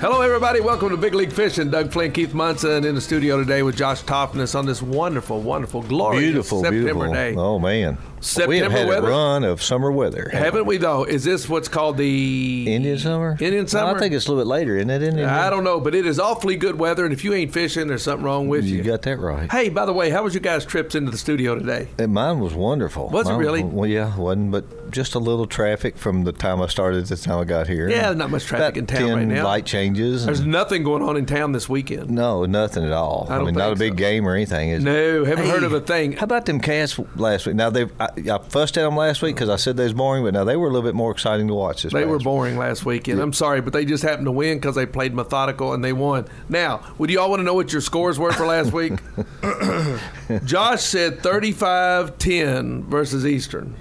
Hello, everybody. Welcome to Big League Fishing. Doug Flynn, Keith Munson in the studio today with Josh Toffness on this wonderful, glorious September day. Oh, man. September we have had weather. a run of summer weather. Haven't we, though? Is this what's called the... Indian summer? Indian summer? No, I think it's a little bit later, isn't it? I don't know, but it is awfully good weather, and if you ain't fishing, there's something wrong with you. You got that right. Hey, by the way, how was your guys' trips into the studio today? Mine was wonderful. Was it really? Well, yeah, it wasn't, but just a little traffic from the time I started to the time I got here. Yeah, there's not much traffic in town right now. Light changes. There's nothing going on in town this weekend. No, nothing at all. I mean, not a big game or anything, is it? No, haven't heard of a thing. How about them cats last week? Now, I fussed at them last week because I said they was boring, but now they were a little bit more exciting to watch this They were week. boring last weekend. I'm sorry, but they just happened to win because they played methodical and they won. Now, would you all want to know what your scores were for last week? Josh said 35-10 versus Eastern.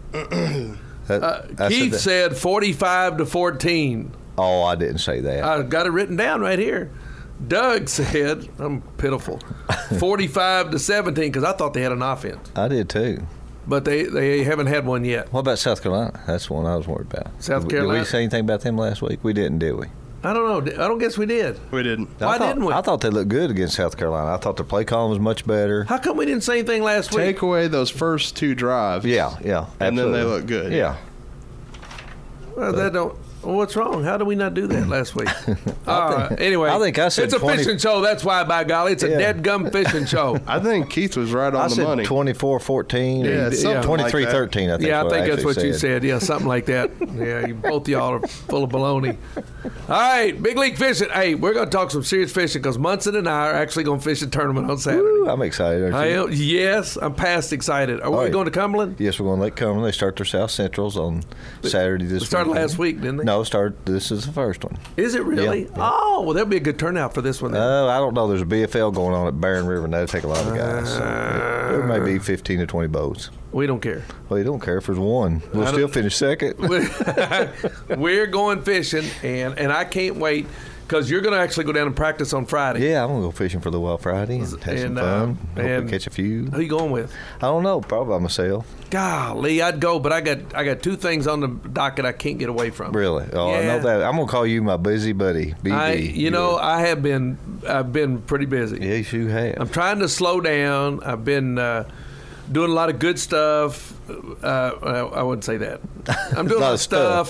Keith said 45-14. Oh, I didn't say that. I got it written down right here. Doug said, I'm pitiful, 45-17 because I thought they had an offense. I did too. But they haven't had one yet. What about South Carolina? That's the one I was worried about. South Carolina? Did we say anything about them last week? We didn't, did we? I don't know. I don't guess we did. We didn't. Why didn't we? I thought they looked good against South Carolina. I thought the play calling was much better. How come we didn't say anything last week? Take away those first two drives. Yeah, And then absolutely. they look good. Yeah. Well, that don't. What's wrong? How did we not do that last week? Anyway, I think I said it's a 20 fishing show. That's why, by golly, it's a dead gum fishing show. I think Keith was right on I the said money. 24-14. Yeah, something like 23-13, I think. Yeah, I think that's what actually you said. Yeah, something like that. Yeah, both y'all are full of baloney. All right, Big League Fishing. Hey, we're going to talk some serious fishing because Munson and I are actually going to fish a tournament on Saturday. Woo, I'm excited. Aren't you? Yes, I'm past excited. Are we right. going to Cumberland? Yes, we're going to Lake Cumberland. They start their South Centrals on Saturday this week. It started last week, didn't they? No, this is the first one. Is it really? Yeah. Oh, well, there'll be a good turnout for this one then. I don't know. There's a BFL going on at Barron River, and that'll take a lot of guys. So there may be 15 to 20 boats. We don't care. Well, you don't care if there's one. We'll still finish second. We're going fishing, and I can't wait because you're going to actually go down and practice on Friday. Yeah, I'm going to go fishing for the Wild Friday and have some fun. Hope we catch a few. Who you going with? I don't know. Probably by myself. Golly, I'd go, but I got two things on the docket I can't get away from. Really? Oh, Yeah. I know that. I'm going to call you my busy buddy, BB. I've been pretty busy. Yes, you have. I'm trying to slow down. I've been doing a lot of good stuff. I wouldn't say that. I'm doing a lot of stuff.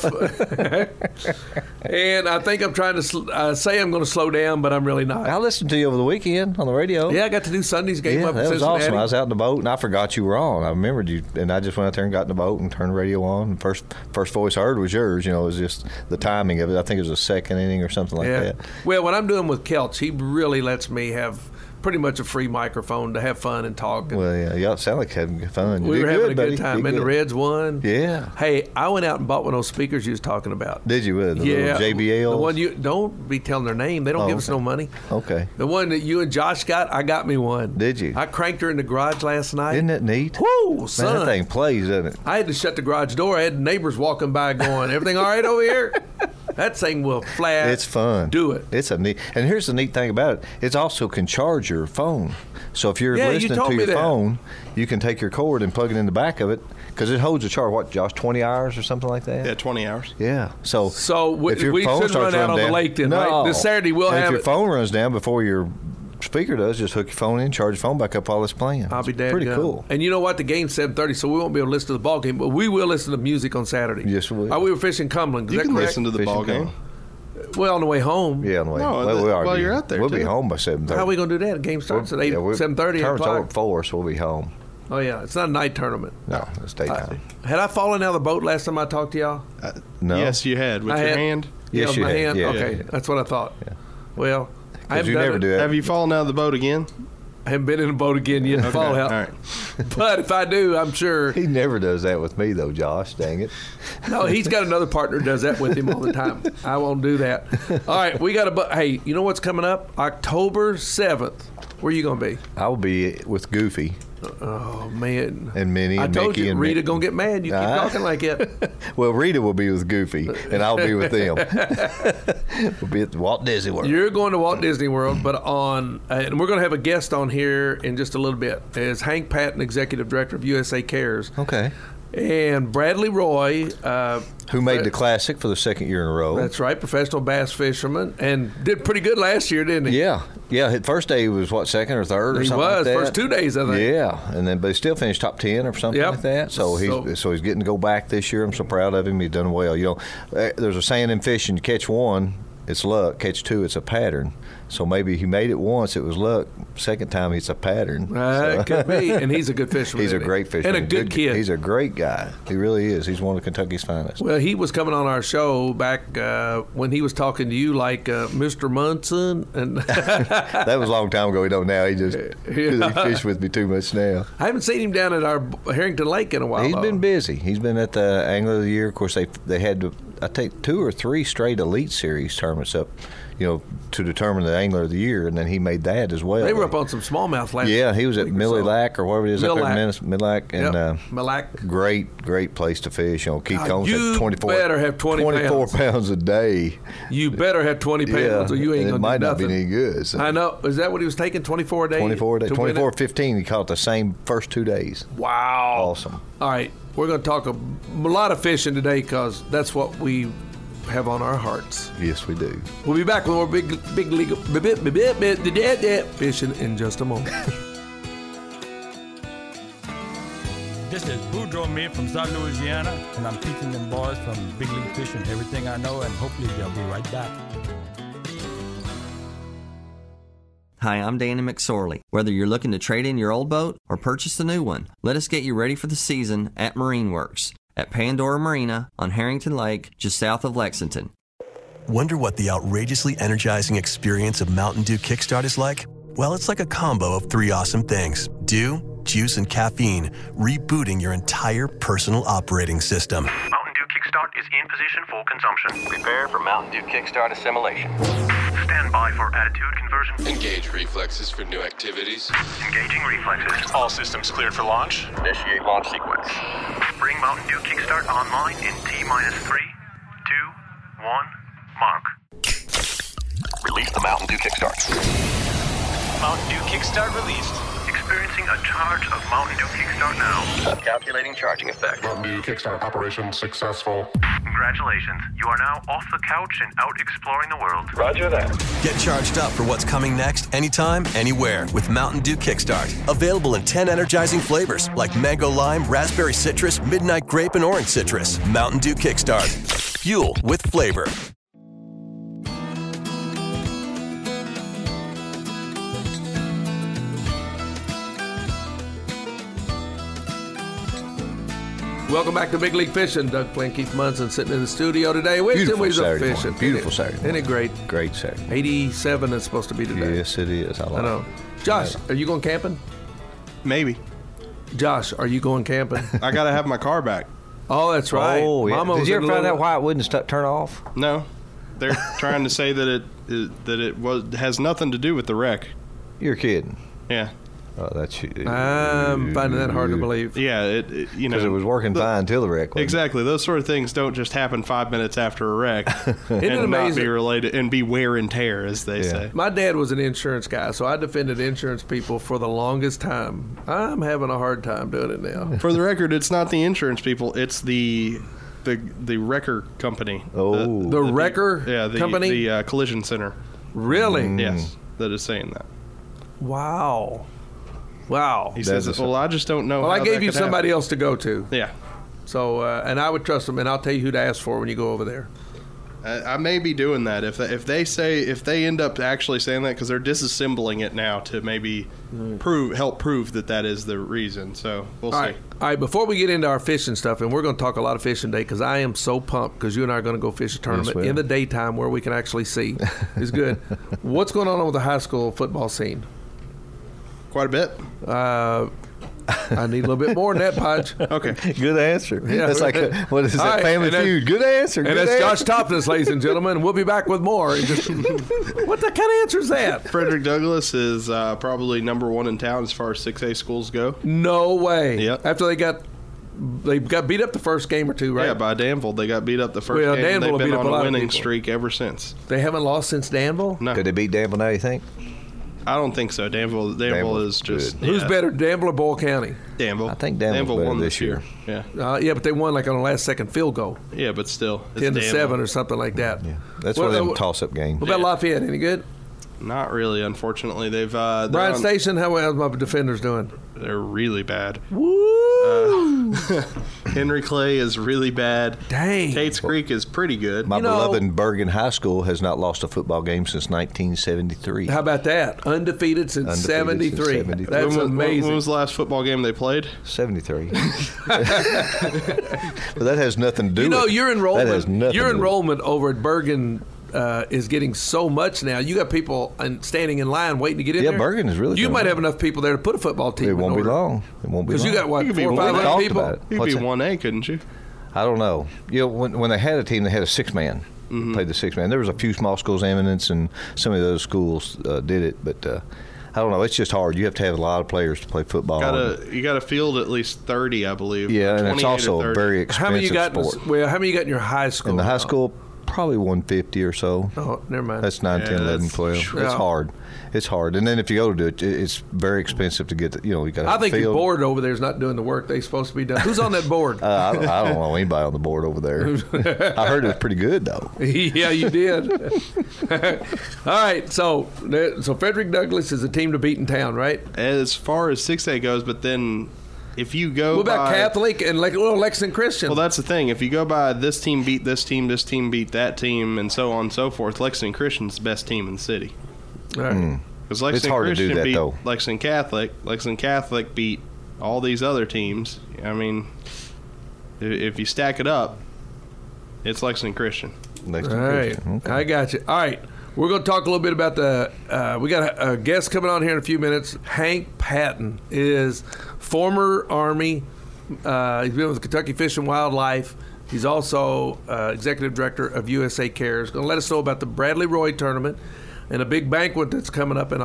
And I think I'm trying to say I'm going to slow down, but I'm really not. I listened to you over the weekend on the radio. Yeah, I got to do Sunday's game Yeah, up in that was Cincinnati. awesome. I was out in the boat, and I forgot you were on. I remembered you, and I just went out there and got in the boat and turned the radio on. And first voice I heard was yours. You know, it was just the timing of it. I think it was a second inning or something like that. Well, what I'm doing with Kelch, he really lets me have pretty much a free microphone to have fun and talk. Well, yeah, y'all sound like having fun. We were having a good time, Did and the good. Reds won. Yeah. Hey, I went out and bought one of those speakers you was talking about. Did you? The little JBL? The one you don't be telling their name. They don't give us no money. Okay. The one that you and Josh got, I got me one. Did you? I cranked her in the garage last night. Isn't that neat? Woo, son. Man, that thing plays, doesn't it? I had to shut the garage door. I had neighbors walking by going, everything all right over here? That thing will flat. It's fun. Do it. It's a neat. And here's the neat thing about it. It also can charge your phone. So if you're Yeah, you listening told to me your that. phone, you can take your cord and plug it in the back of it because it holds a charge. What, Josh? 20 hours or something like that? Yeah, 20 hours. Yeah. So we if your phone shouldn't starts run out running on the down- lake then, no. right? This Saturday we'll And have if your it. phone runs down before your speaker does, just hook your phone in, charge your phone back up while it's playing. I'll be It's dead pretty gum. cool. And you know what? The game's 7:30, so we won't be able to listen to the ball game, but we will listen to music on Saturday. Yes, we will. We were fishing Cumberland. Is You that can correct? listen to the Fishing ball game. Well, on the way home. Yeah, on the way. No, well, we are. while you're out there, we'll be too. home by 7:30. How are we going to do that? The game starts at 7:30, 8 Tournament's over o'clock. at 4, so we'll be home. Oh, yeah. It's not a night tournament. No, it's daytime. Had I fallen out of the boat last time I talked to y'all? No. Yes, you had. With I your had. hand. Yes, with you my had. hand? Yeah. Okay, Yeah. that's what I thought. Well, I haven't you done never it. do that. Have you fallen out of the boat again? I haven't been in a boat again yet to fall out. All right. But if I do, I'm sure. He never does that with me, though, Josh. Dang it. No, he's got another partner who does that with him all the time. I won't do that. All right, we got a. Hey, you know what's coming up? October 7th. Where you going to be? I'll be with Goofy Oh, man. and Minnie I and told Mickey you, and Rita Mickey. going to get mad. You keep talking like it. Well, Rita will be with Goofy, and I'll be with them. We'll be at the Walt Disney World. You're going to Walt Disney World, but and we're going to have a guest on here in just a little bit. Is Hank Patton, Executive Director of USA Cares. Okay. And Bradley Roy, who made the Classic for the second year in a row. That's right, professional bass fisherman, and did pretty good last year, didn't he? Yeah. His first day he was, second or third or He something like was, that? first 2 days, I think. Yeah, but he still finished top 10 or something like that. So he's getting to go back this year. I'm so proud of him. He's done well. There's a saying in fishing, catch one, it's luck. Catch two, it's a pattern. So maybe he made it once, it was luck. Second time, it's a pattern. It could be. And he's a good fisherman. He's a great fisherman. And a good kid. He's a great guy. He really is. He's one of Kentucky's finest. Well, he was coming on our show back when he was talking to you like Mr. Munson. And that was a long time ago. He don't now. He just he fished with me too much now. I haven't seen him down at our Harrington Lake in a while. He's been busy. He's been at the Angler of the Year. Of course, they had, I think, 2 or 3 straight Elite Series tournaments up, to determine the Angler of the Year, and then he made that as well. They were up on some smallmouth last Yeah, he was at Millie Lac or whatever it is up there in Millac. And Millac. Great place to fish. Keith Combs had 24. Better have 24 pounds a day. You better have 20 pounds, or you ain't going to do nothing. It might not be any good. So. I know. Is that what he was taking? 24 a day. 24 a day. 24-15. He caught the same first 2 days. Wow. Awesome. All right, we're going to talk a lot of fishing today because that's what we have on our hearts. Yes, we do. We'll be back with more big league fishing in just a moment. This is Boudreaux Mir from South Louisiana, and I'm teaching them boys from Big League Fishing everything I know, and hopefully they'll be right back. Hi, I'm Danny McSorley. Whether you're looking to trade in your old boat or purchase a new one, let us get you ready for the season at Marine Works at Pandora Marina on Harrington Lake, just south of Lexington. Wonder what the outrageously energizing experience of Mountain Dew Kickstart is like? Well, it's like a combo of 3 awesome things: dew, juice, and caffeine, rebooting your entire personal operating system. Mountain Dew Kickstart is in position for consumption. Prepare for Mountain Dew Kickstart assimilation. Stand by for attitude conversion. Engage reflexes for new activities. Engaging reflexes. All systems cleared for launch. Initiate launch sequence. Bring Mountain Dew Kickstart online in T-minus 3, 2, 1, mark. Release the Mountain Dew Kickstart. Mountain Dew Kickstart released. Experiencing a charge of Mountain Dew Kickstart now. Calculating charging effect. Mountain Dew Kickstart operation successful. Congratulations. You are now off the couch and out exploring the world. Roger that. Get charged up for what's coming next anytime, anywhere with Mountain Dew Kickstart. Available in 10 energizing flavors like mango lime, raspberry citrus, midnight grape, and orange citrus. Mountain Dew Kickstart. Fuel with flavor. Welcome back to Big League Fishing. Doug Flynn, Keith Munson sitting in the studio today. Beautiful Saturday fishing. morning. Beautiful Saturday morning. Isn't it great? Great Saturday. 87 is supposed to be today. Yes, it is. I I know. Josh, are you going camping? Maybe. Josh, are you going camping? I got to have my car back. Oh, that's right. Oh, yeah. Mama Did was you in ever a find little- out why it wouldn't turn off? No. They're trying to say that it has nothing to do with the wreck. You're kidding. Yeah. Oh, that's I'm finding that hard to believe. Yeah, it because it was working fine until the wreck. Exactly. Those sort of things don't just happen 5 minutes after a wreck Isn't it and not amazing? be related and be wear and tear, as they say. My dad was an insurance guy, so I defended insurance people for the longest time. I'm having a hard time doing it now. For the record, it's not the insurance people; it's the wrecker company. Oh, the wrecker company, the collision center. Really? Yes, that is saying that. Wow. He says, "Well, I just don't know." Well, how I gave that you could somebody happen. else to go to. Yeah. So, and I would trust them, and I'll tell you who to ask for when you go over there. I may be doing that if they end up actually saying that, because they're disassembling it now to maybe help prove that is the reason. So we'll see. All right. Before we get into our fishing stuff, and we're going to talk a lot of fishing today, because I am so pumped because you and I are going to go fish a tournament in the daytime where we can actually see. It's good. What's going on with the high school football scene? Quite a bit. I need a little bit more than that, Podge. Okay. Good answer. Yeah. That's like what is that? All right, Family Feud. Good answer. And good that's answer. Josh Toppness, ladies and gentlemen. We'll be back with more. What the kind of answer is that? Frederick Douglass is probably number one in town as far as 6A schools go. No way. Yep. After they got beat up the first game or two, right? Yeah, by Danville. They got beat up the first Well, game. Danville They've beat been up on a lot a of winning people. streak ever since. They haven't lost since Danville? No. Could they beat Danville now, you think? I don't think so. Danville is just Who's better, Danville or Boyle County? Danville. I think Danville won this year. Yeah. Yeah, but they won like on a last-second field goal. Yeah, but still, 10-7 or something like that. Yeah, that's one of them toss-up games. What about Lafayette? Any good? Not really, unfortunately. They've Bryan Station. How's my defenders doing? They're really bad. Woo! Henry Clay is really bad. Dang. Tate's Creek is pretty good. My beloved Bergen High School has not lost a football game since 1973. How about that? Undefeated since 73. That's amazing. When was the last football game they played? 73. But that has nothing to do with your enrollment over at Bergen is getting so much now. You got people standing in line waiting to get in there. Yeah, Bergen is really. You might have enough people there to put a football team. It won't be long. It won't be long. Because you got what, 400 or 500 people? You could be 1A, couldn't you? I don't know. When they had a team, they had a 6-man. Played the 6-man. There was a few small schools, Eminence, and some of those schools did it, but. I don't know. It's just hard. You have to have a lot of players to play football. You got to field at least 30, I believe. Yeah, and it's also a very expensive sport. How many you got in your high school? In the high school, probably 150 or so. Oh, never mind. That's 9, 10, 11, 12. It's hard. It's hard. And then if you go to do it, it's very expensive to get. You got. I think your board over there is not doing the work they're supposed to be doing. Who's on that board? I don't know anybody on the board over there. I heard it was pretty good though. Yeah, you did. All right, so Frederick Douglass is a team to beat in town, right? As far as 6A goes, but then. If you go what about Catholic and Lexington Christian? Well, that's the thing. If you go by this team beat this team beat that team, and so on and so forth, Lexington Christian's the best team in the city. All right. Because Lexington Christian beat Lexington Catholic. Lexington Catholic beat all these other teams. I mean, if you stack it up, it's Lexington Christian. Christian. Okay. I got you. All right. We're going to talk a little bit about we got a guest coming on here in a few minutes. Hank Patton is former Army. He's been with Kentucky Fish and Wildlife. He's also executive director of USA Cares. Going to let us know about the Bradley Roy tournament and a big banquet that's coming up in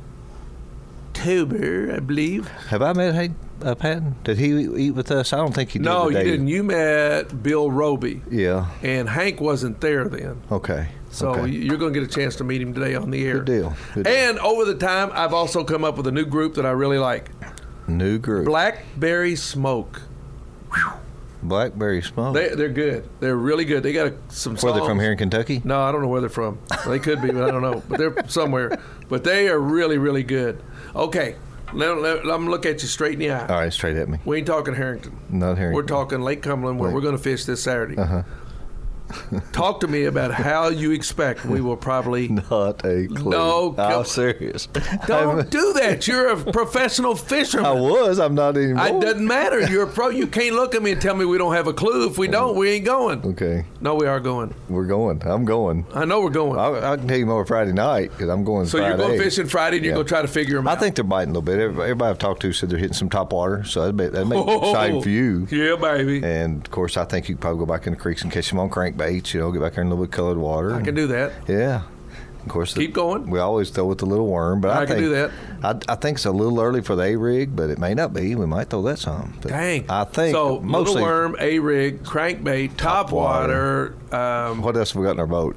October, I believe. Have I met Hank Patton? Did he eat with us? I don't think he did. No, you didn't. You met Bill Roby. Yeah. And Hank wasn't there then. Okay. So you're going to get a chance to meet him today on the air. Good deal. And over the time, I've also come up with a new group that I really like. New group. Blackberry Smoke. Blackberry Smoke. They're good. They're really good. They got some songs. Where they're from here in Kentucky? No, I don't know where they're from. They could be, but I don't know. But they're somewhere. But they are really, really good. Okay. Now, I'm going to look at you straight in the eye. All right, straight at me. We ain't talking Harrington. Not Harrington. We're talking Lake Cumberland, where we're going to fish this Saturday. Uh-huh. Talk to me about how you expect we will probably. Not a clue. No, I'm serious. Don't do that. You're a professional fisherman. I was. I'm not anymore. It doesn't matter. You're a pro. You can't look at me and tell me we don't have a clue. If we don't, we ain't going. Okay. No, we are going. We're going. I'm going. I know we're going. I can tell you more Friday night because I'm going. So Friday. You're going fishing Friday and you're going to try to figure them out. I think they're biting a little bit. Everybody I've talked to said they're hitting some top water, so that makes it exciting for you. Yeah, baby. And of course, I think you can probably go back in the creeks and catch them on crankbaits. Get back there in a little bit colored water. I can do that. Yeah. Of course. Keep going. We always throw with the little worm, but I can do that. I think it's a little early for the A-rig, but it may not be. We might throw that some. Dang. I think so. Mostly, little worm, A-rig, crankbait, top water. What else have we got in our boat?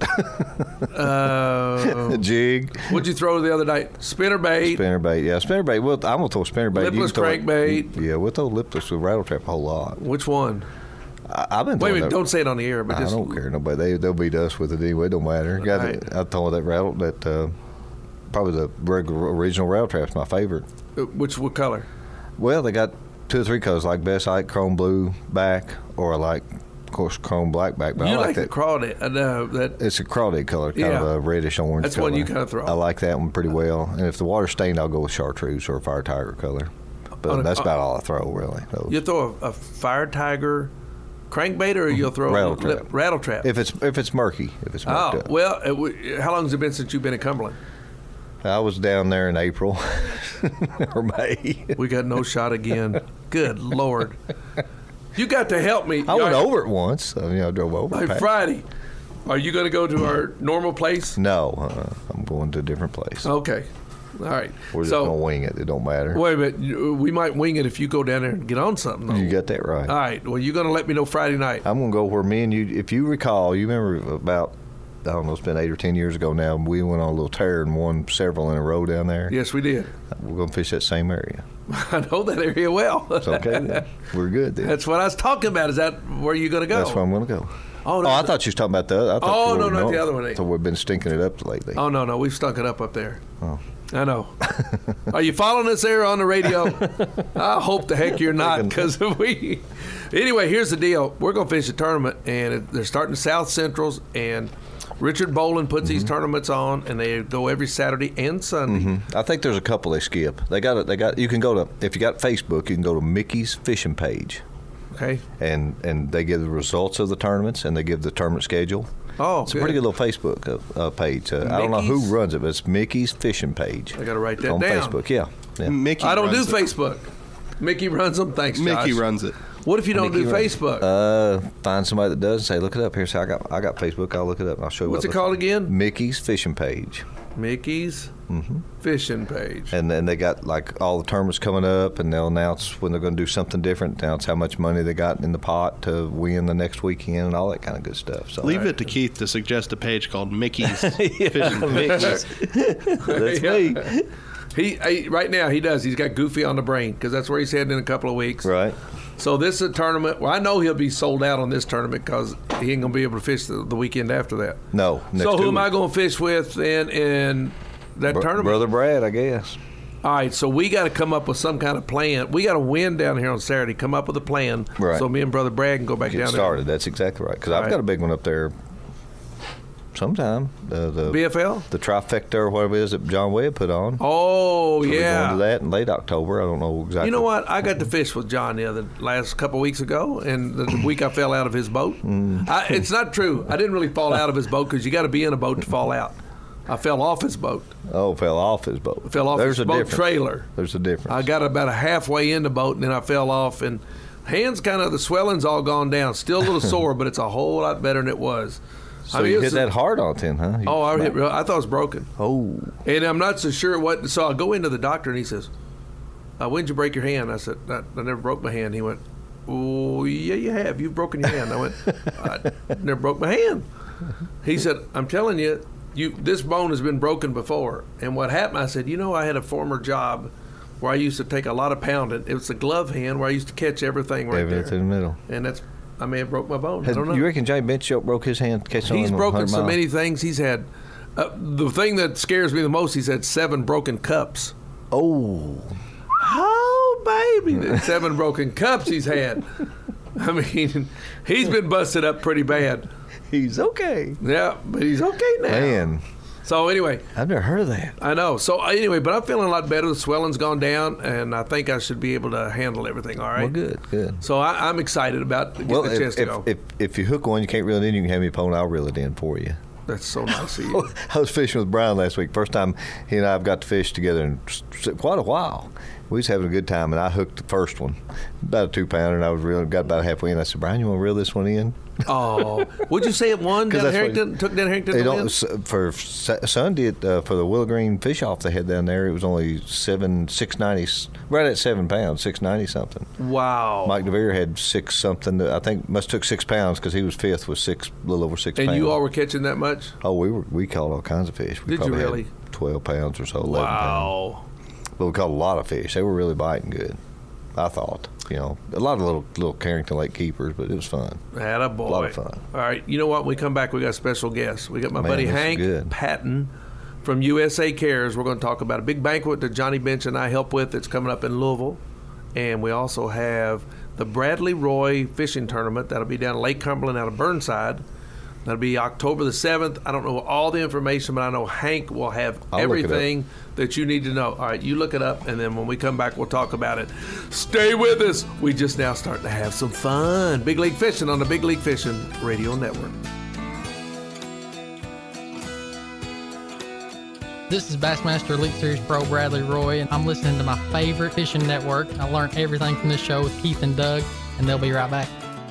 Jig. What'd you throw the other night? Spinnerbait. Spinnerbait. Yeah, spinnerbait. Well, I'm gonna throw spinnerbait. Lipless crankbait. Yeah, we'll throw lipless with rattle trap a whole lot. Which one? I've been. Wait a minute! Don't say it on the air. But I don't care. Nobody. They'll beat us with it anyway. It don't matter. I told that rattle that probably the regular original rattle trap's my favorite. What color? Well, they got 2 or 3 colors. Like best I like chrome blue back, or I like, of course, chrome black back. But you I like that crawdad? That it's a crawdad color, kind of a reddish orange. That's color. One you kind of throw. I like that one pretty well. And if the water's stained, I'll go with chartreuse or a fire tiger color. But that's about all I throw, really. You throw a fire tiger crankbait, or you'll throw rattle trap. If it's murky, murked up. Well, how long has it been since you've been in Cumberland? I was down there in April or May. We got no shot again. Good Lord. You got to help me. I went over it once. I drove over. Friday. Are you going to go to our normal place? No, I'm going to a different place. Okay. All right. We're just going to wing it. It don't matter. Wait a minute. We might wing it if you go down there and get on something, though. You got that right. All right. Well, you're going to let me know Friday night. I'm going to go where me and you, if you recall, you remember about I don't know, it's been 8 or 10 years ago now. We went on a little tear and won several in a row down there. Yes, we did. We're going to fish that same area. I know that area well. It's okay then. We're good then. That's what I was talking about. Is that where you're going to go? That's where I'm going to go. Oh, no, I thought you was talking about the other. Not the other one. So we've been stinking it up lately. Oh, no. We've stunk it up there. Oh. I know. Are you following us there on the radio? I hope the heck you're not, because we... Anyway, here's the deal. We're going to fish a tournament, and they're starting South Centrals, and Richard Boland puts these tournaments on, and they go every Saturday and Sunday. I think there's a couple they skip. They got. You can go to, if you got Facebook, you can go to Mickey's Fishing Page. Okay. And they give the results of the tournaments, and they give the tournament schedule. Oh, it's a pretty good little Facebook page. I don't know who runs it, but it's Mickey's Fishing Page. I got to write that on down. Facebook. Yeah. Mickey. I don't do Facebook. Mickey runs them. Thanks, Josh. Mickey runs it. What if you don't do Facebook? Find somebody that does and say, look it up. Here, say, I got Facebook. I'll look it up and I'll show you. What's it called again? Mickey's Fishing Page. Mickey's Fishing Page. And then they got like all the tournaments coming up, and they'll announce when they're going to do something different, announce how much money they got in the pot to win the next weekend and all that kind of good stuff. So leave it to Keith to suggest a page called Mickey's Fishing Page. That's me. He right now he does. He's got Goofy on the brain because that's where he's heading in a couple of weeks. Right. So this is a tournament. Well, I know he'll be sold out on this tournament because he ain't gonna be able to fish the weekend after that. No. So who am I gonna fish with in that tournament? Brother Brad, I guess. All right. So we got to come up with some kind of plan. We got to win down here on Saturday. Come up with a plan. Right. So me and Brother Brad can go back down there. Get started. That's exactly right. Because I've got a big one up there. Sometime the BFL, the trifecta or whatever it is that John Webb put on. Oh, so yeah, we're going to that in late October. I don't know exactly. You know what? I got to fish with John the last couple of weeks ago, and the week I fell out of his boat. It's not true. I didn't really fall out of his boat because you got to be in a boat to fall out. I fell off his boat. Oh, fell off his boat. Fell off his boat trailer. There's a difference. I got about halfway in the boat, and then I fell off, and hands the swelling's all gone down. Still a little sore, but it's a whole lot better than it was. So you hit that hard on 10, huh? I hit real. I thought it was broken. Oh. And I'm not so sure what. So I go into the doctor, and he says, "When'd you break your hand?" I said, "I never broke my hand." He went, "Oh, yeah, you have. You've broken your hand." I went, "I never broke my hand." He said, "I'm telling you, this bone has been broken before." And what happened? I said, I had a former job where I used to take a lot of pounding. It was the glove hand where I used to catch everything right there. Everything in the middle. And I may have broke my bone. I don't know. You reckon Johnny Bench broke his hand catching? He's broken so many things. He's had the thing that scares me the most. He's had 7 broken cups. Oh, baby! 7 broken cups he's had. I mean, he's been busted up pretty bad. He's okay. Yeah, but he's okay now. Man. So anyway, I've never heard of that. I know. So anyway, but I'm feeling a lot better. The swelling's gone down, and I think I should be able to handle everything. All right. Well, good. So I'm excited about getting the chance to go. If you hook one, you can't reel it in. You can have me pony. I'll reel it in for you. That's so nice of you. I was fishing with Brian last week. First time he and I have got to fish together in quite a while. We was having a good time, and I hooked the first one, about a 2-pounder, and I was reeling, got about halfway in. I said, "Brian, you want to reel this one in?" Oh, would you say it won down Harrington? Took down Harrington to win? For Sunday for the Willow Green fish off they had down there, it was only 690, right at 7 pounds, 690 something. Wow. Mike DeVere had 6 something. I think must took 6 pounds because he was 5th with a little over 6 pounds. And you all were catching that much? Oh, we caught all kinds of fish. Did you really? Had 12 pounds or so, 11 pounds. Wow. But we caught a lot of fish. They were really biting good, I thought. A lot of little Carrington Lake keepers, but it was fun. Attaboy. A lot of fun. All right, you know what? When we come back, we got a special guest. We got my buddy Hank Patton from USA Cares. We're going to talk about a big banquet that Johnny Bench and I help with that's coming up in Louisville. And we also have the Bradley Roy Fishing Tournament. That'll be down at Lake Cumberland out of Burnside. That'll be October the 7th. I don't know all the information, but I know Hank will have everything that you need to know. All right, you look it up, and then when we come back, we'll talk about it. Stay with us. We just now starting to have some fun. Big League Fishing on the Big League Fishing Radio Network. This is Bassmaster Elite Series Pro Bradley Roy, and I'm listening to my favorite fishing network. I learned everything from this show with Keith and Doug, and they'll be right back.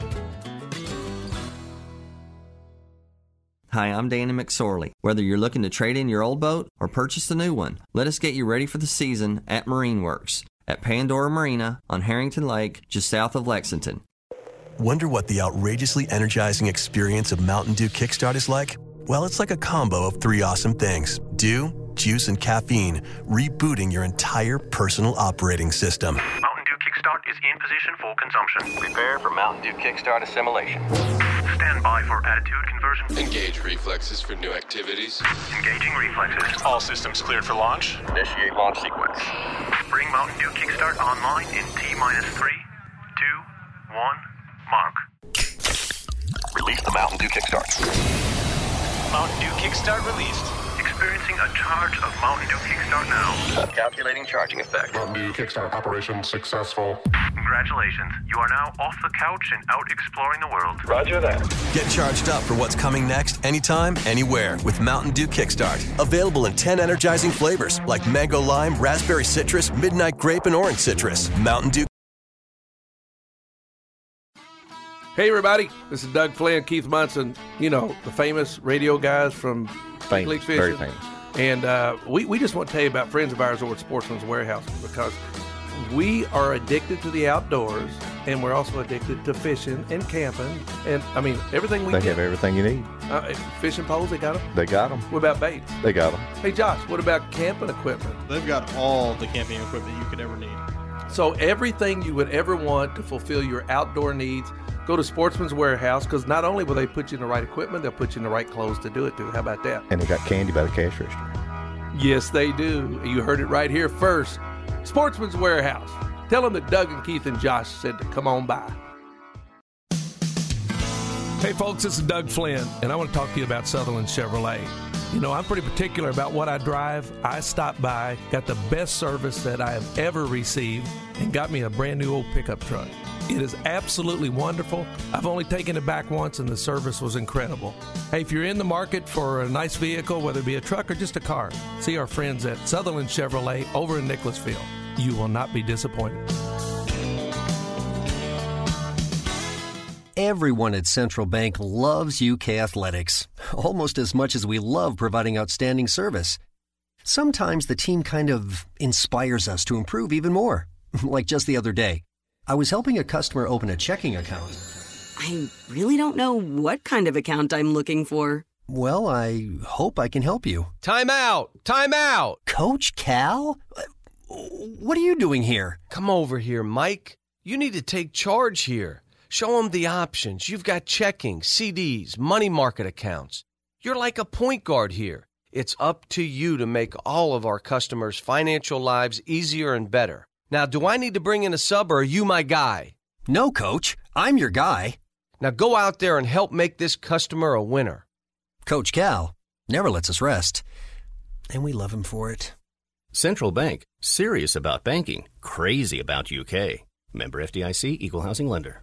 Hi, I'm Danny McSorley. Whether you're looking to trade in your old boat or purchase a new one, let us get you ready for the season at MarineWorks at Pandora Marina on Harrington Lake, just south of Lexington. Wonder what the outrageously energizing experience of Mountain Dew Kickstart is like? Well, it's like a combo of 3 awesome things. Dew, juice, and caffeine, rebooting your entire personal operating system. Mountain Dew Kickstart is in position for consumption. Prepare for Mountain Dew Kickstart assimilation. Stand by for attitude conversion. Engage reflexes for new activities. Engaging reflexes. All systems cleared for launch. Initiate launch sequence. Bring Mountain Dew Kickstart online in T-minus 3, 2, 1, mark. Release the Mountain Dew Kickstart. Mountain Dew Kickstart released. Experiencing a charge of Mountain Dew Kickstart now. Calculating charging effect. Mountain Dew Kickstart operation successful. Congratulations. You are now off the couch and out exploring the world. Roger that. Get charged up for what's coming next anytime, anywhere with Mountain Dew Kickstart. Available in 10 energizing flavors like mango lime, raspberry citrus, midnight grape, and orange citrus. Mountain Dew. Hey, everybody. This is Doug Flynn, Keith Munson, you know, the famous radio guys from Big League Fishing. Very famous. And we just want to tell you about friends of ours over at Sportsman's Warehouse, because we are addicted to the outdoors, and we're also addicted to fishing and camping. And, I mean, everything we They get. have everything you need. Fishing poles, they got them? They got them. What about baits? They got them. Hey, Josh, what about camping equipment? They've got all the camping equipment you could ever need. So everything you would ever want to fulfill your outdoor needs, go to Sportsman's Warehouse, because not only will they put you in the right equipment, they'll put you in the right clothes to do it too. How about that? And they got candy by the cash register. Yes, they do. You heard it right here first. Sportsman's Warehouse. Tell them that Doug and Keith and Josh said to come on by. Hey, folks, this is Doug Flynn, and I want to talk to you about Sutherland Chevrolet. You know, I'm pretty particular about what I drive. I stopped by, got the best service that I have ever received, and got me a brand new old pickup truck. It is absolutely wonderful. I've only taken it back once, and the service was incredible. Hey, if you're in the market for a nice vehicle, whether it be a truck or just a car, see our friends at Sutherland Chevrolet over in Nicholasville. You will not be disappointed. Everyone at Central Bank loves UK Athletics, almost as much as we love providing outstanding service. Sometimes the team kind of inspires us to improve even more. Like just the other day, I was helping a customer open a checking account. I really don't know what kind of account I'm looking for. Well, I hope I can help you. Time out! Time out! Coach Cal? What are you doing here? Come over here, Mike. You need to take charge here. Show them the options. You've got checking, CDs, money market accounts. You're like a point guard here. It's up to you to make all of our customers' financial lives easier and better. Now, do I need to bring in a sub, or are you my guy? No, Coach. I'm your guy. Now go out there and help make this customer a winner. Coach Cal never lets us rest, and we love him for it. Central Bank. Serious about banking. Crazy about UK. Member FDIC, Equal Housing Lender.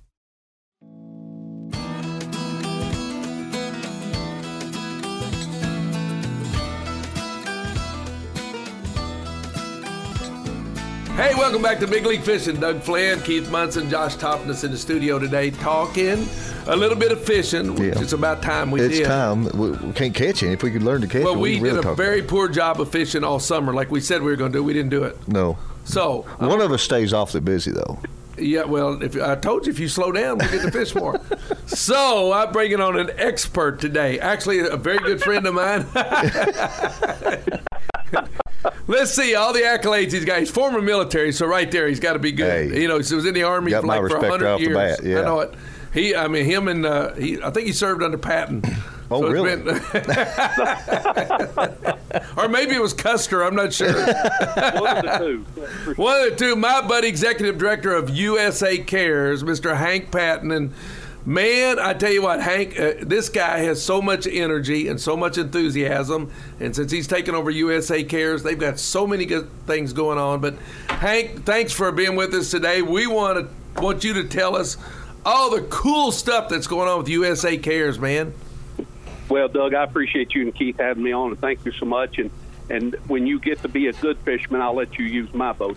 Hey, welcome back to Big League Fishing. Doug Flynn, Keith Munson, Josh Toppness in the studio today talking a little bit of fishing. Yeah. It's about time we did. It's time. We can't catch any. If we could learn to catch well, it, we did a very poor job of fishing all summer. Like we said we were going to do, we didn't do it. No. So one of us stays awfully busy, though. Yeah, well, if I told you if you slow down, we get to fish more. So I'm bringing on an expert today. Actually, a very good friend of mine. Let's see all the accolades he's got. He's former military, so right there he's got to be good. Hey, you know, he was in the Army for like for 100 years. Bat, yeah. I know it. Him and I think he served under Patton. Oh, so really? Or maybe it was Custer. I'm not sure. One of the two. One of the two. My buddy, executive director of USA Cares, Mr. Hank Patton. And man, I tell you what, Hank, this guy has so much energy and so much enthusiasm. And since he's taken over USA Cares, they've got so many good things going on. But Hank, thanks for being with us today. We want you to tell us all the cool stuff that's going on with USA Cares, man. Well, Doug, I appreciate you and Keith having me on, and thank you so much. And when you get to be a good fisherman, I'll let you use my boat.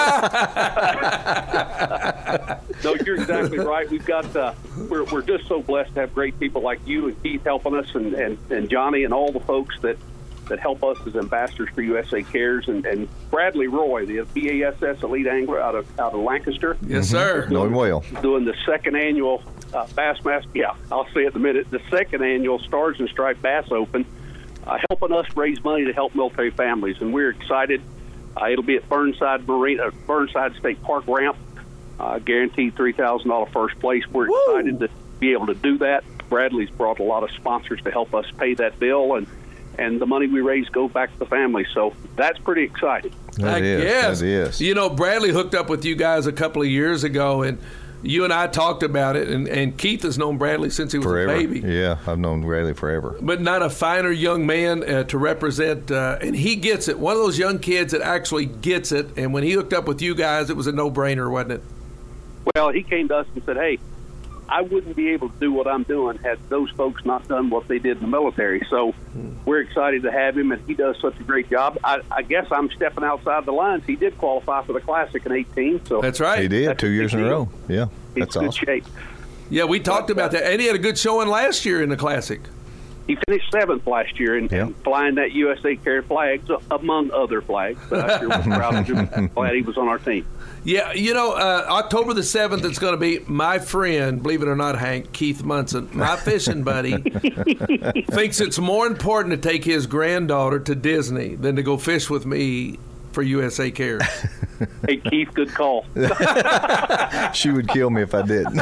No, you're exactly right. We've got we're just so blessed to have great people like you and Keith helping us, and Johnny and all the folks that help us as ambassadors for USA Cares, and Bradley Roy, the BASS elite angler out of Lancaster. Yes, sir. Knowing well. Doing the second annual Bassmaster. Yeah, I'll say it in a minute. The second annual Stars and Stripes Bass Open, helping us raise money to help military families, and we're excited. It'll be at Burnside State Park ramp. Guaranteed $3,000 first place. We're excited to be able to do that. Bradley's brought a lot of sponsors to help us pay that bill, and the money we raise goes back to the family. So that's pretty exciting. That is. You know, Bradley hooked up with you guys a couple of years ago, and you and I talked about it, and Keith has known Bradley since he was forever. A baby. Yeah, I've known Bradley forever. But not a finer young man to represent, and he gets it. One of those young kids that actually gets it, and when he hooked up with you guys, it was a no-brainer, wasn't it? Well, he came to us and said, hey, I wouldn't be able to do what I'm doing had those folks not done what they did in the military. So we're excited to have him, and he does such a great job. I guess I'm stepping outside the lines. He did qualify for the Classic in 18. So that's right. He did 2 years in a row. Yeah, that's awesome. Good shape. Yeah, we talked about that. And he had a good showing last year in the Classic. He finished 7th last year and flying that USA Care flag, among other flags. But I sure was proud of him. Glad he was on our team. Yeah, you know, October the 7th, it's going to be my friend, believe it or not, Hank, Keith Munson, my fishing buddy, thinks it's more important to take his granddaughter to Disney than to go fish with me for USA Cares. Hey, Keith, good call. She would kill me if I didn't.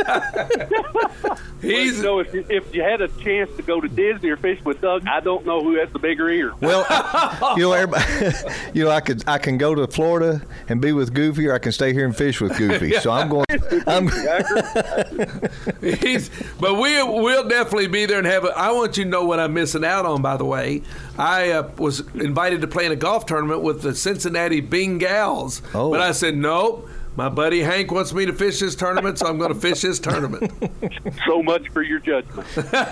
If you had a chance to go to Disney or fish with Doug, I don't know who has the bigger ear. Well, I can go to Florida and be with Goofy, or I can stay here and fish with Goofy. So I'm going. But we'll definitely be there and have I want you to know what I'm missing out on. By the way, I was invited to play in a golf tournament with the Cincinnati Bengals, but I said nope. My buddy Hank wants me to fish his tournament, so I'm going to fish his tournament. So much for your judgment.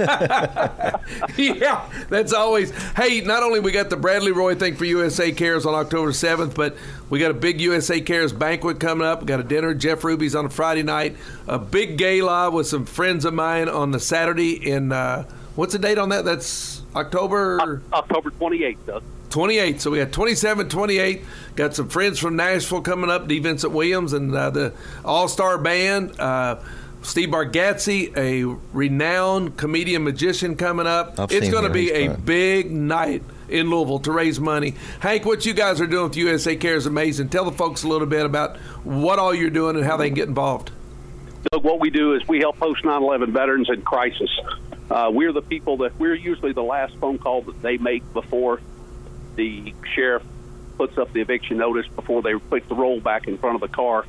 Yeah, that's always. Hey, not only we got the Bradley Roy thing for USA Cares on October 7th, but we got a big USA Cares banquet coming up. We got a dinner. Jeff Ruby's on a Friday night. A big gala with some friends of mine on the Saturday in, what's the date on that? That's October 28th, Doug. 28th. So we got 27, 28. Got some friends from Nashville coming up, D. Vincent Williams and the All-Star Band. Steve Bargatze, a renowned comedian magician coming up. It's going to be a big night in Louisville to raise money. Hank, what you guys are doing with USA Care is amazing. Tell the folks a little bit about what all you're doing and how they can get involved. Doug, what we do is we help post 9/11 veterans in crisis. We're the people we're usually the last phone call that they make before the sheriff puts up the eviction notice, before they put the roll back in front of the car.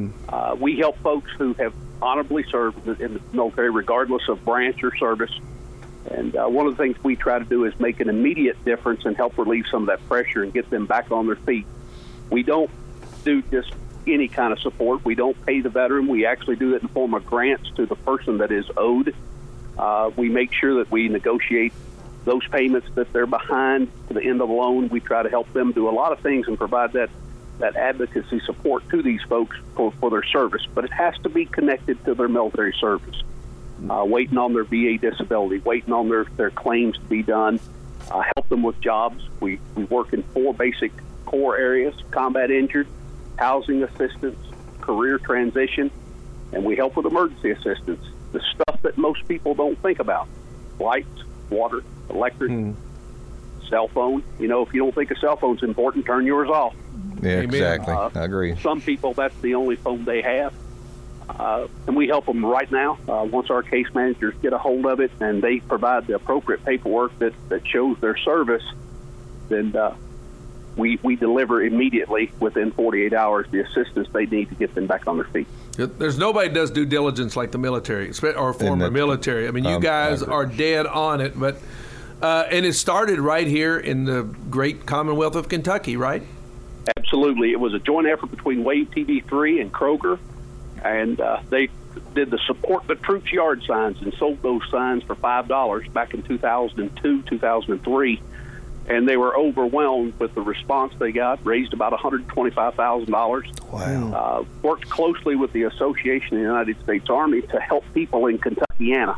We help folks who have honorably served in the military, regardless of branch or service. And one of the things we try to do is make an immediate difference and help relieve some of that pressure and get them back on their feet. We don't do just any kind of support. We don't pay the veteran. We actually do it in the form of grants to the person that is owed. We make sure that we negotiate those payments that they're behind to the end of the loan. We try to help them do a lot of things and provide that advocacy support to these folks for their service. But it has to be connected to their military service. Waiting on their VA disability, waiting on their claims to be done, help them with jobs. We work in 4 basic core areas: combat injured, housing assistance, career transition, and we help with emergency assistance, the stuff that most people don't think about: lights, water, electric, cell phone. You know, if you don't think a cell phone's important, turn yours off. Yeah, exactly. I agree. Some people, that's the only phone they have. And we help them right now. Once our case managers get a hold of it and they provide the appropriate paperwork that shows their service, then we deliver immediately within 48 hours the assistance they need to get them back on their feet. There's nobody does due diligence like the military or former military. I mean, you guys are dead on it. But and it started right here in the great Commonwealth of Kentucky, right? Absolutely. It was a joint effort between Wave TV3 and Kroger, and they did the Support the Troops yard signs and sold those signs for $5 back in 2002, 2003. And they were overwhelmed with the response they got, raised about $125,000. Wow. Worked closely with the Association of the United States Army to help people in Kentuckiana.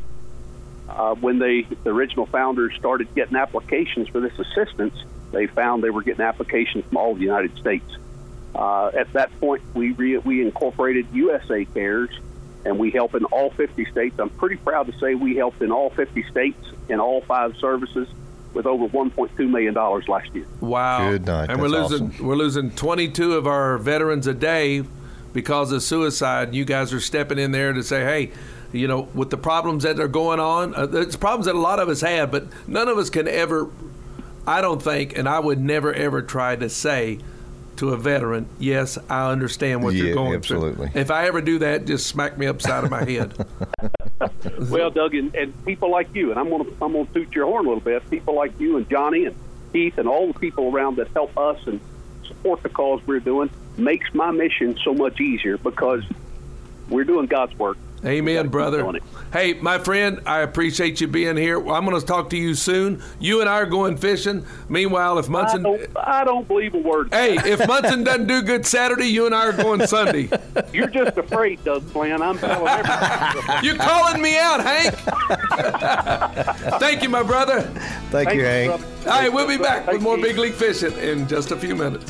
When the original founders started getting applications for this assistance, they found they were getting applications from all the United States. At that point, we incorporated USA Cares and we help in all 50 states. I'm pretty proud to say we helped in all 50 states in all 5 services with over $1.2 million last year. Wow. Good night. And we're losing 22 of our veterans a day because of suicide. You guys are stepping in there to say, hey, you know, with the problems that are going on, it's problems that a lot of us have, but none of us can ever, I don't think, and I would never, ever try to say to a veteran, yes, I understand what you're going absolutely. through. If I ever do that, just smack me upside of my head. Well, Doug, and people like you, and I'm gonna toot your horn a little bit, people like you and Johnny and Keith and all the people around that help us and support the cause we're doing makes my mission so much easier because we're doing God's work. Amen, brother. Hey, my friend, I appreciate you being here. I'm going to talk to you soon. You and I are going fishing. Meanwhile, if Munson... I don't believe a word. Hey, if Munson doesn't do good Saturday, you and I are going Sunday. You're just afraid, Doug Flynn. I'm telling everybody. You're calling me out, Hank. Thank you, my brother. Thank you, Hank. All right, we'll be back with more Big League Fishing in just a few minutes.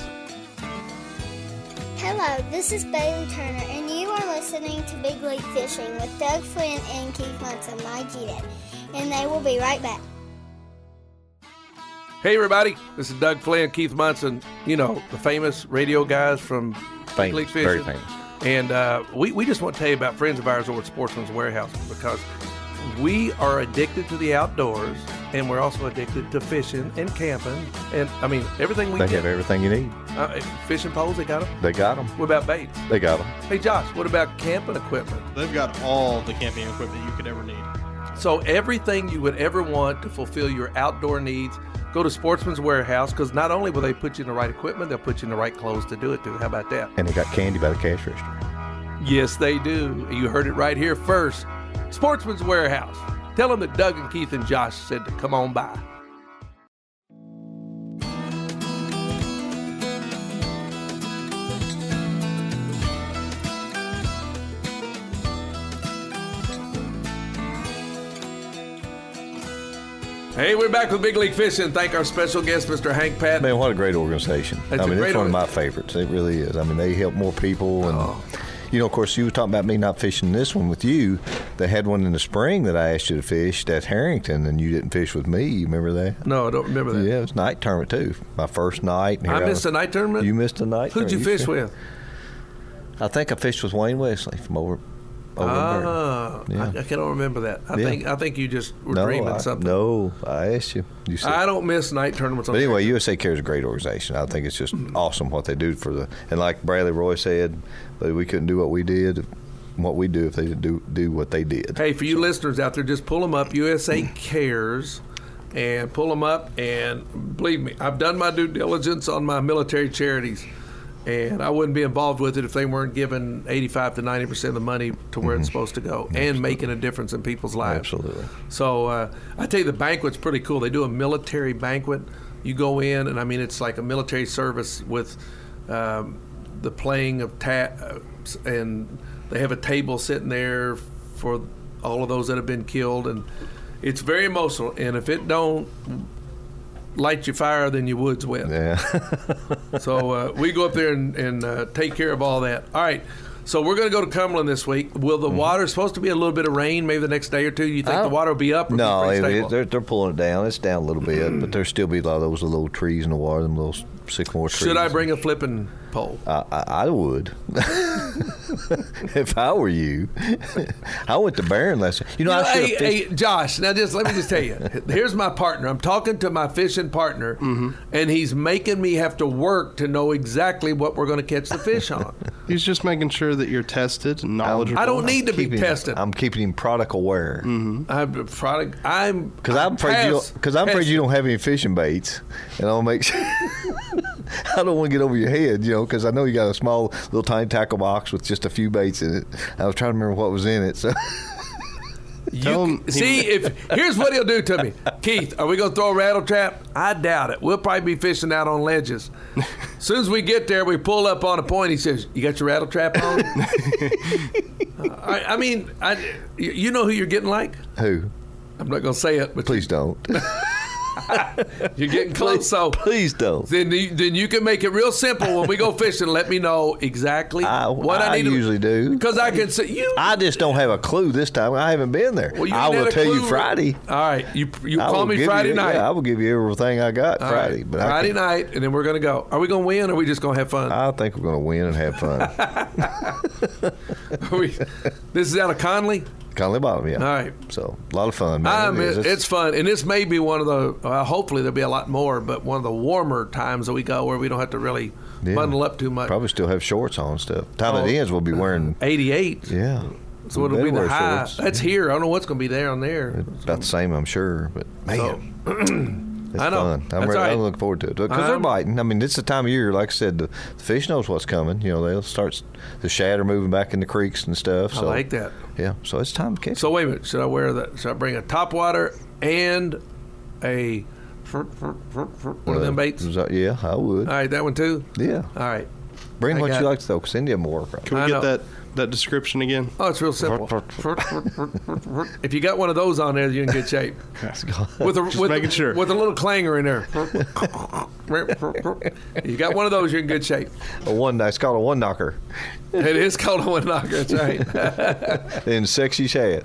Hello, this is Bailey Turner, and you are listening to Big League Fishing with Doug Flynn and Keith Munson, my G-Dad, and they will be right back. Hey, everybody, this is Doug Flynn, Keith Munson, you know, the famous radio guys from Big League Fishing. Very famous. And we just want to tell you about friends of ours over at Sportsman's Warehouse because we are addicted to the outdoors, and we're also addicted to fishing and camping, and I mean everything we They get. have everything you need. Fishing poles, they got them? They got them. What about baits? They got them. Hey, Josh, what about camping equipment? They've got all the camping equipment you could ever need. So everything you would ever want to fulfill your outdoor needs, go to Sportsman's Warehouse, because not only will they put you in the right equipment, they'll put you in the right clothes to do it too. How about that? And they got candy by the cash register. Yes, they do. You heard it right here first. Sportsman's Warehouse. Tell them that Doug and Keith and Josh said to come on by. Hey, we're back with Big League Fishing. Thank our special guest, Mr. Hank Patton. Man, what a great organization. It's one of my favorites. It really is. I mean, they help more people. And, you know, of course, you were talking about me not fishing this one with you. They had one in the spring that I asked you to fish at Harrington, and you didn't fish with me. You remember that? No, I don't remember that. Yeah, it was a night tournament, too. My first night. I missed a night tournament? You missed a night tournament. Who'd you fish with? I think I fished with Wayne Wesley from over yeah. I can't remember that. I think you just were dreaming something. No, I asked you. You said, I don't miss night tournaments. But anyway, USA Care is a great organization. I think it's just awesome what they do for and like Bradley Roy said, but we couldn't do what we did, what we do if they didn't do what they did. Hey, for you listeners out there, just pull them up, USA Cares, and pull them up. And believe me, I've done my due diligence on my military charities. And I wouldn't be involved with it if they weren't giving 85 to 90% of the money to where it's supposed to go and making a difference in people's lives. Absolutely. So I tell you, the banquet's pretty cool. They do a military banquet. You go in, and I mean, it's like a military service with the playing of taps, and they have a table sitting there for all of those that have been killed. And it's very emotional. And if it don't light your fire, then your wood's wet. Yeah. So we go up there and take care of all that. All right. So we're going to go to Cumberland this week. Will the water supposed to be a little bit of rain maybe the next day or two? Do you think the water will be up? Or no, be pretty stable? They're pulling it down. It's down a little bit, but there'll still be a lot of those little trees in the water, them little sycamore trees. Should I bring a flipping pole? I would. If I were you. I went to Barron last year. You know, hey, Josh, now let me just tell you. Here's my partner. I'm talking to my fishing partner, and he's making me have to work to know exactly what we're going to catch the fish on. He's just making sure that you're tested and knowledgeable. I don't need to be tested. I'm keeping him product aware. Because I'm afraid you don't have any fishing baits, and I'll make sure. I don't want to get over your head, because I know you got a small little tiny tackle box with just a few baits in it. I was trying to remember what was in it. So here's what he'll do to me. Keith, are we going to throw a rattle trap? I doubt it. We'll probably be fishing out on ledges. As soon as we get there, we pull up on a point. He says, "You got your rattle trap on?" You know who you're getting like? Who? I'm not going to say it, but please don't. You're getting close. So please don't. Then you can make it real simple when we go fishing. Let me know exactly what I need. I usually do because I can say you. I just don't have a clue this time. I haven't been there. Well, I will tell you Friday. All right, you call me Friday night. Yeah, I will give you everything I got Friday. Right. But Friday night, and then we're gonna go. Are we gonna win? Or are we just gonna have fun? I think we're gonna win and have fun. This is out of Conley. Conley Bottom, yeah. All right. So, a lot of fun, man. It's fun. And this may be one of the, hopefully there'll be a lot more, but one of the warmer times that we go where we don't have to really bundle up too much. Probably still have shorts on and stuff. Time it ends, we'll be wearing 88. Yeah. So it'll be the high. Shorts. That's here. I don't know what's going to be down there. It's about the same, I'm sure. But, man. It's I know. Fun. I'm looking forward to it because they're biting. I mean, it's the time of year. Like I said, the fish knows what's coming. You know, they'll start the shad are moving back in the creeks and stuff. So, I like that. Yeah, so it's time to catch. So wait a minute. Should I wear that? Should I bring a topwater and a one of them baits? Yeah, I would. All right, that one too. Yeah. All right. Bring what you like though. Cindy will work. Can we get that description again? Oh, it's real simple. If you got one of those on there, you're in good shape. With a little clanger in there. You got one of those, you're in good shape. It's called a one knocker. It is called a one knocker. That's right. And sexy shad.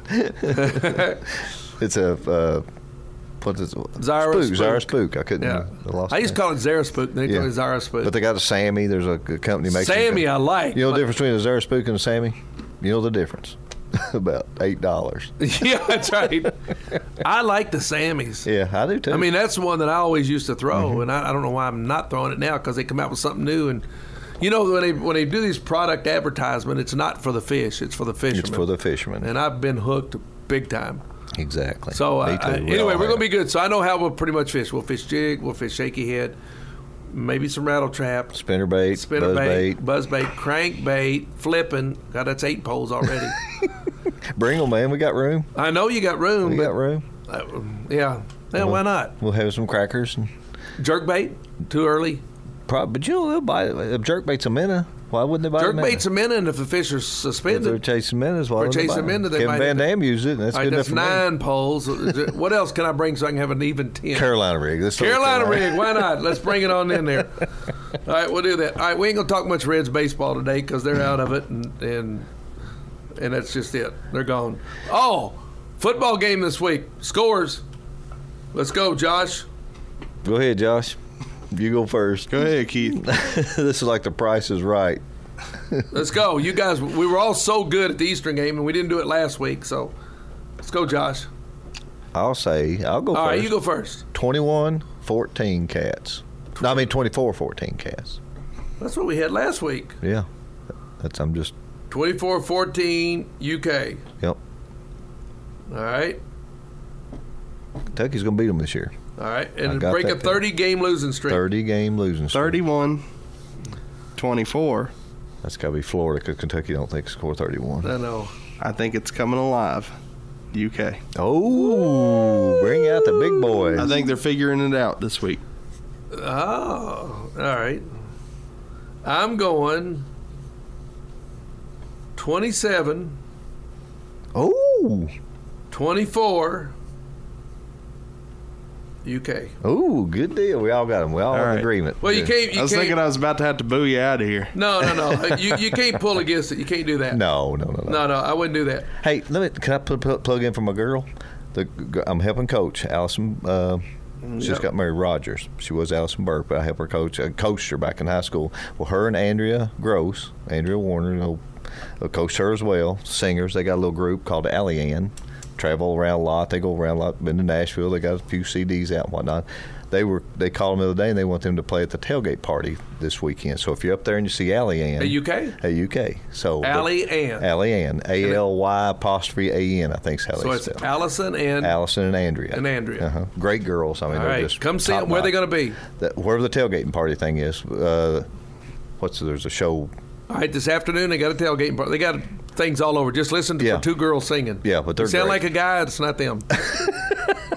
It's a. What is it? Zara Spook. I couldn't. Yeah. I used to call it Zara Spook. They call it Zara Spook. But they got a Sammy. There's a company making Sammy. I like. You know the difference between a Zara Spook and a Sammy? You know the difference? About $8. Yeah, that's right. I like the Sammys. Yeah, I do too. I mean, that's the one that I always used to throw, and I don't know why I'm not throwing it now because they come out with something new. And you know, when they do these product advertisement, it's not for the fish; it's for the fishermen. It's for the fishermen. And I've been hooked big time. Exactly. So anyway, we're going to be good. So I know how we'll pretty much fish. We'll fish jig, we'll fish shaky head, maybe some rattle trap, spinnerbait, buzzbait, crankbait, flipping. God, that's 8 poles already. Bring them, man. We got room. I know you got room. We got room. Yeah. Why not? We'll have some crackers and jerkbait. Too early. Probably, but they'll buy jerkbait's a minute. Why wouldn't they buy jerkbait's a minute? And if the fish are suspended, if they're chasing minnows, why wouldn't they buy them? Kevin Van Dam used it. And that's good enough for 9 poles. What else can I bring so I can have an even 10? Carolina rig. Carolina rig. Why not? Let's bring it on in there. All right, we'll do that. All right, we ain't gonna talk much Reds baseball today because they're out of it, and that's just it. They're gone. Oh, football game this week. Scores. Let's go, Josh. Go ahead, Josh. You go first. Go ahead, Keith. This is like the Price is Right. Let's go. You guys, we were all so good at the Eastern game, and we didn't do it last week, so let's go, Josh. I'll go first. All right, you go first. 21-14 Cats. No, I mean 24-14 Cats. That's what we had last week. Yeah. I'm just... 24-14 UK. Yep. All right. Kentucky's going to beat them this year. All right, and break a 30-game losing streak. 30-game losing streak. 31-24. That's got to be Florida because Kentucky don't think score 31. I know. I think it's coming alive. UK. Oh, bring out the big boys. I think they're figuring it out this week. Oh, all right. I'm going 27. Oh. 24. UK. Oh, good deal. We all got them. We all in agreement. Well, you can't. I was thinking I was about to have to boo you out of here. No. you can't pull against it. You can't do that. No. I wouldn't do that. Hey, can I plug in for my girl? I'm helping coach Allison. She just got married Rogers. She was Allison Burke, but I help her coach. I coached her back in high school. Well, her and Andrea Warner, coached her as well. Singers. They got a little group called Allie Ann. Travel around a lot. They go around a lot. Been to Nashville. They got a few CDs out and whatnot. They called them the other day and they want them to play at the tailgate party this weekend. So if you're up there and you see Allie Ann. At UK? So Allie Ann. Allie Ann. ALY''AN, I think is how they spell it. So it's Allison and Andrea. Uh-huh. Great girls. I mean, they're just come see them. Where are they going to be? Wherever the tailgating party thing is. There's a show. All right, this afternoon they got a tailgating party. They got things all over. Just listen to 2 girls singing. Yeah, but they're sound great. like a guy. It's not them.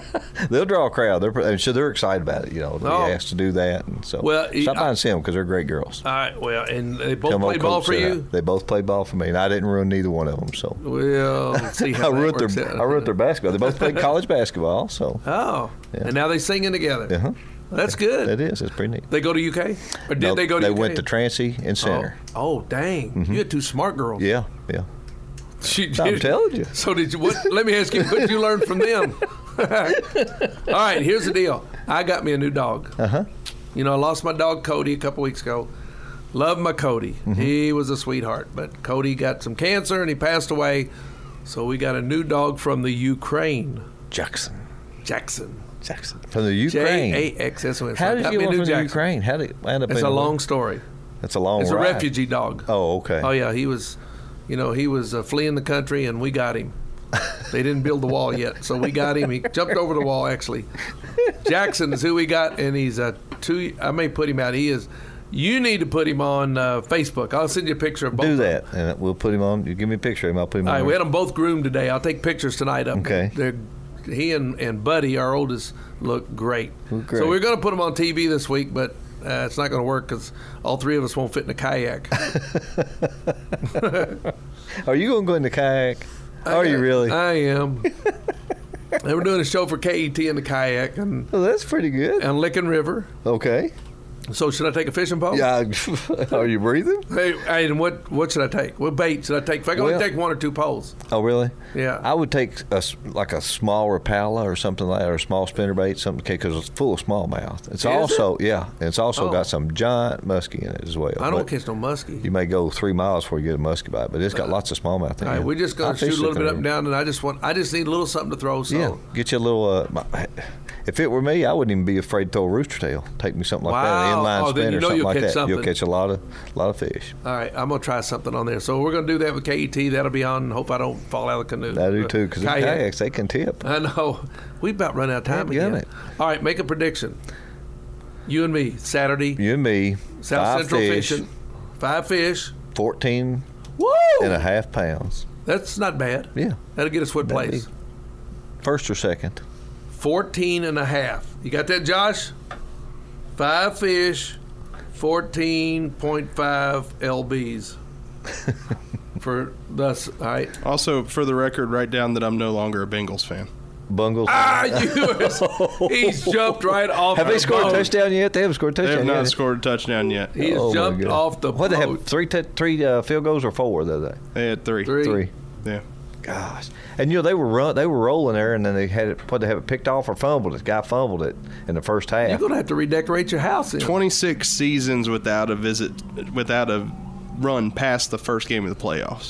They'll draw a crowd. They're excited about it. You know, they asked to do that, and so stop by and see them because they're great girls. All right. Well, and they both played ball for you. They both played ball for me, and I didn't ruin neither one of them. So let's see how I ruined their basketball. They both played college basketball. So and now they singing together. Uh-huh. That's good. It is. It's pretty neat. They go to UK, or did they go to UK? They went to Trancey and Center. Oh dang! Mm-hmm. You had two smart girls. Yeah. I'm telling you. So did you? Let me ask you, what did you learn from them? All right, here's the deal. I got me a new dog. You know, I lost my dog Cody a couple weeks ago. Love my Cody. Mm-hmm. He was a sweetheart, but Cody got some cancer and he passed away. So we got a new dog from the Ukraine. Jackson. From the Ukraine. Jaxson. How did you get from the Ukraine? How did it end up? It's a long story. It's a long It's ride. a refugee dog. Oh, okay. Oh yeah, he was fleeing the country, and we got him. They didn't build the wall yet, so we got him. He jumped over the wall, actually. Jackson is who we got, and he's I may put him out. He is. You need to put him on Facebook. I'll send you a picture of both. Do that, and we'll put him on. You give me a picture of him. I'll put him on. All right, we had them both groomed today. I'll take pictures tonight of them. Okay. He and Buddy, our oldest, look great. So we're going to put them on TV this week, but it's not going to work because all three of us won't fit in a kayak. Are you going to go in the kayak? Are you really? I am. And we're doing a show for KET in the kayak. And that's pretty good. And Licking River. Okay. So should I take a fishing pole? Yeah. Are you breathing? Hey, and what should I take? What bait should I take? If I can only take one or two poles. Oh, really? Yeah. I would take a small Rapala or something like that, or a small spinnerbait, something, because it's full of smallmouth. It's also got some giant muskie in it as well. I don't catch no muskie. You may go 3 miles before you get a muskie bite, but it's got lots of smallmouth in it. All right, we're just going to shoot a little bit up and down, and I just need a little something to throw. So. Yeah, get you a little. If it were me, I wouldn't even be afraid to throw a rooster tail. Take me something like that, an inline spin or something like that. Something. You'll catch a lot of fish. All right, I'm gonna try something on there. So we're gonna do that with KET. That'll be on. Hope I don't fall out of the canoe. I do too, because the kayaks, they can tip. I know. We about run out of time again. All right, make a prediction. You and me, Saturday. You and me. South Central fishing. 5 fish. 14 and a half pounds. That's not bad. Yeah. That'll get us what place? First or second. 14 and a half. You got that, Josh? 5 fish, 14.5 lbs. For thus, all right. Also, for the record, write down that I'm no longer a Bengals fan. Bungles. He's jumped right off. Have they scored a touchdown yet? They haven't scored a touchdown yet. They have not scored a touchdown yet. He's jumped off the boat. What, they have three field goals or 4 the other day? They had 3. 3. Yeah. Gosh. And they were rolling there, and then they had it picked off or fumbled it. The guy fumbled it in the first half. You're gonna have to redecorate your house. 26 seasons without a run past the first game of the playoffs.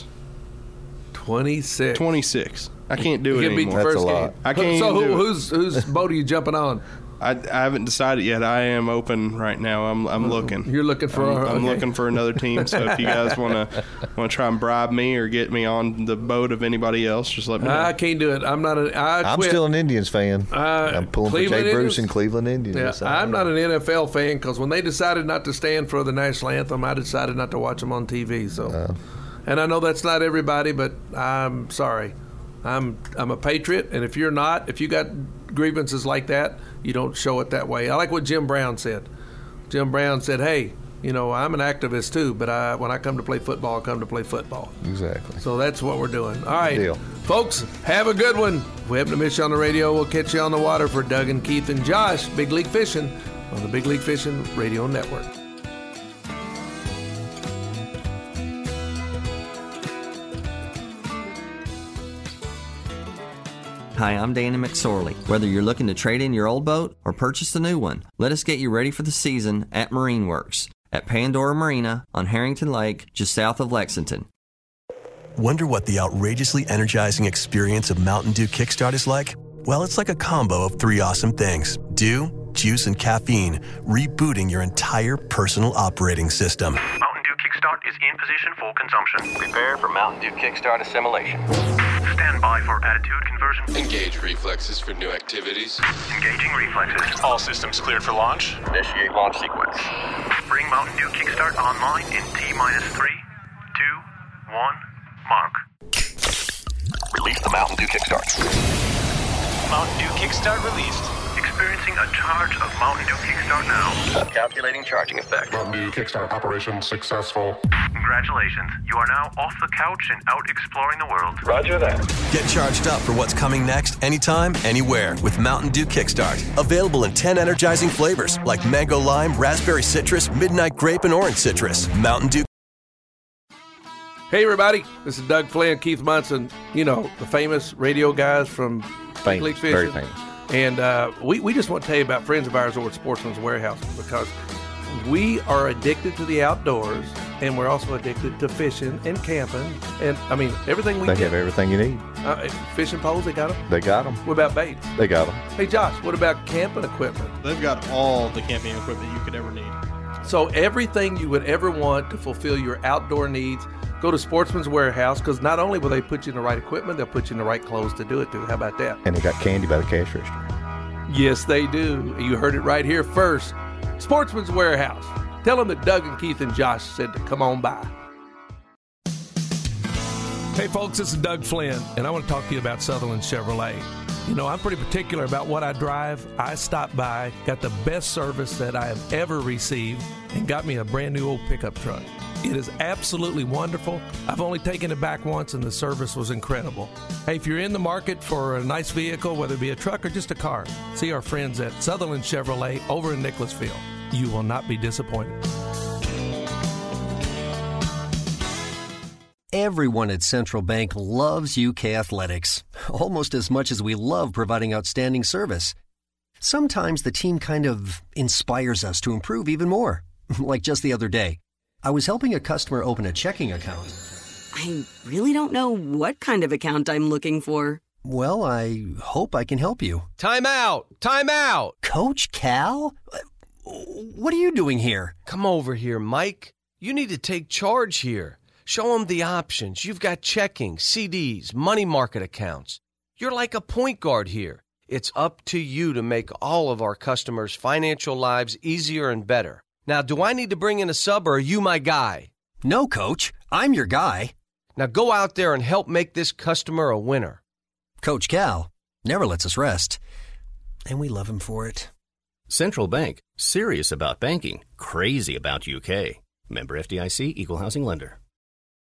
26. I can't do it anymore. That's a lot. I can't. So whose boat are you jumping on? I haven't decided yet. I am open right now. I'm looking. You're looking for. I'm looking for another team. So if you guys want to try and bribe me or get me on the boat of anybody else, just let me know. I can't do it. I'm not. I'm still an Indians fan. I'm pulling for Jay Bruce and Cleveland Indians. Yeah, I'm not an NFL fan because when they decided not to stand for the national anthem, I decided not to watch them on TV. So, and I know that's not everybody, but I'm sorry. I'm a patriot, and if you got grievances like that, you don't show it that way. I like what Jim Brown said. Jim Brown said, "Hey, I'm an activist too, but when I come to play football, I come to play football." Exactly. So that's what we're doing. All right, deal. Folks, have a good one. If we happen to miss you on the radio, we'll catch you on the water. For Doug and Keith and Josh, Big League Fishing on the Big League Fishing Radio Network. Hi, I'm Danny McSorley. Whether you're looking to trade in your old boat or purchase a new one, let us get you ready for the season at Marine Works at Pandora Marina on Harrington Lake, just south of Lexington. Wonder what the outrageously energizing experience of Mountain Dew Kickstart is like? Well, it's like a combo of 3 awesome things: dew, juice, and caffeine, rebooting your entire personal operating system. Mountain Dew Kickstart is in position for consumption. Prepare for Mountain Dew Kickstart assimilation. Stand by for attitude conversion. Engage reflexes for new activities. Engaging reflexes. All systems cleared for launch. Initiate launch sequence. Bring Mountain Dew Kickstart online in T-3, 2, 1, mark. Release the Mountain Dew Kickstart. Mountain Dew Kickstart released. Experiencing a charge of Mountain Dew Kickstart now. Calculating charging effect. Mountain Dew Kickstart operation successful. Congratulations. You are now off the couch and out exploring the world. Roger that. Get charged up for what's coming next anytime, anywhere with Mountain Dew Kickstart. Available in 10 energizing flavors like mango lime, raspberry citrus, midnight grape, and orange citrus. Mountain Dew. Hey everybody, this is Doug Flynn, Keith Munson, the famous radio guys from Big League Fishing. Very famous. And we just want to tell you about friends of ours over at Sportsman's Warehouse, because we are addicted to the outdoors, and we're also addicted to fishing and camping, and everything we They get. have everything you need. Fishing poles, they got them? They got them. What about baits? They got them. Hey Josh, what about camping equipment? They've got all the camping equipment you could ever need. So everything you would ever want to fulfill your outdoor needs, go to Sportsman's Warehouse, because not only will they put you in the right equipment, they'll put you in the right clothes to do it too. How about that? And they got candy by the cash register. Yes, they do. You heard it right here first. Sportsman's Warehouse. Tell them that Doug and Keith and Josh said to come on by. Hey folks, this is Doug Flynn, and I want to talk to you about Sutherland Chevrolet. I'm pretty particular about what I drive. I stopped by, got the best service that I have ever received, and got me a brand new old pickup truck. It is absolutely wonderful. I've only taken it back once, and the service was incredible. Hey, if you're in the market for a nice vehicle, whether it be a truck or just a car, see our friends at Sutherland Chevrolet over in Nicholasville. You will not be disappointed. Everyone at Central Bank loves UK athletics, almost as much as we love providing outstanding service. Sometimes the team kind of inspires us to improve even more. Like just the other day, I was helping a customer open a checking account. I really don't know what kind of account I'm looking for. Well, I hope I can help you. Time out! Time out! Coach Cal? What are you doing here? Come over here, Mike. You need to take charge here. Show them the options. You've got checking, CDs, money market accounts. You're like a point guard here. It's up to you to make all of our customers' financial lives easier and better. Now, do I need to bring in a sub, or are you my guy? No, Coach. I'm your guy. Now go out there and help make this customer a winner. Coach Cal never lets us rest, and we love him for it. Central Bank, serious about banking, crazy about UK. Member FDIC, Equal Housing Lender.